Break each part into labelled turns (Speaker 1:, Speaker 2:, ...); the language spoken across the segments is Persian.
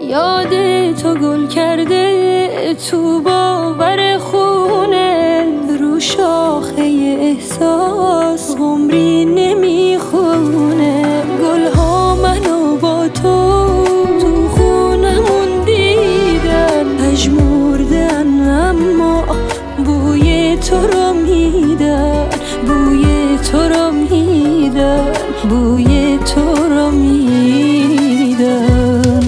Speaker 1: یاد تو گل کرده تو باور خونه، رو شاخه احساس قمری نمیخونه. گلها منو با تو خونمون دیدن، پژمردن اما بوی تو رو میدن، بوی تو رو میدن، بوی تو رو میدن.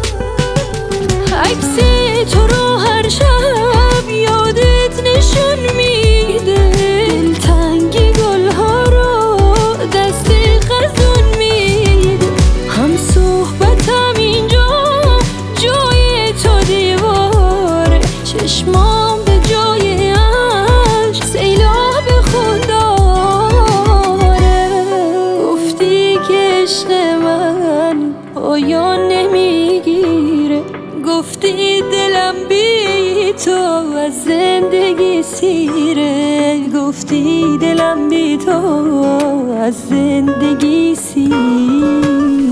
Speaker 1: عکس تو رو هر شب یادت نشون میده، دلتنگی گلها رو دست خزون میده. هم صحبتم اینجا جای تو دیواره، چشمام به جای عشق سیلاب خون داره. گفتی که عشق من پایان نمیگیره، گفتی دلم بی تو از زندگی سیره، گفتی دلم بی تو از زندگی سیره.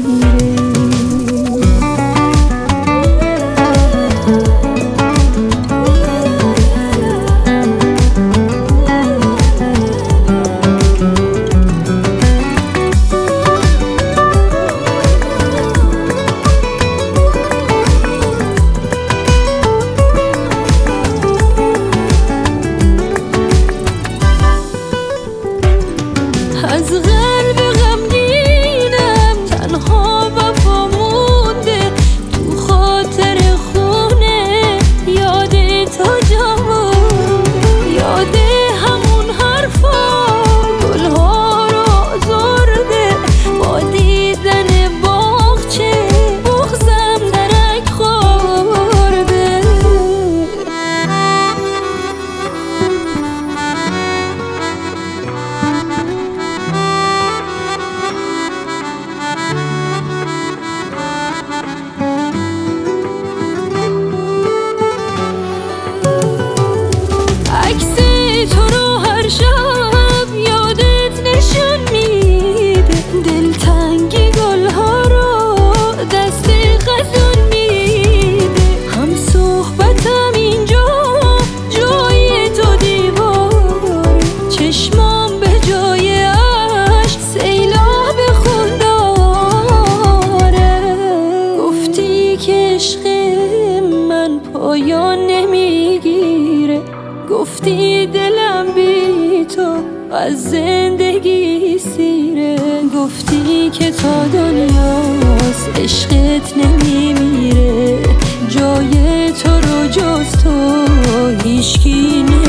Speaker 1: از قلب غمگینم تنها وفا مونده، تو خاطر خونه یاد تو جا مونده. یاد همون حرفا گلها رو آزرده، با دیدن باغچه بغضم درک خورده. عکس تو رو هر شب یادت نشون میده، دلتنگی گلها رو دست خزون میده. هم صحبتم اینجا جای تو دیواره، چشمام به جای عشق سیلاب خون داره. گفتی که عشق من پایان نمیگیره، گفتی دلم بی تو از زندگی سیره، گفتی که تا دنیاست عشقت نمیمیره، جای تو رو جز تو هیچکی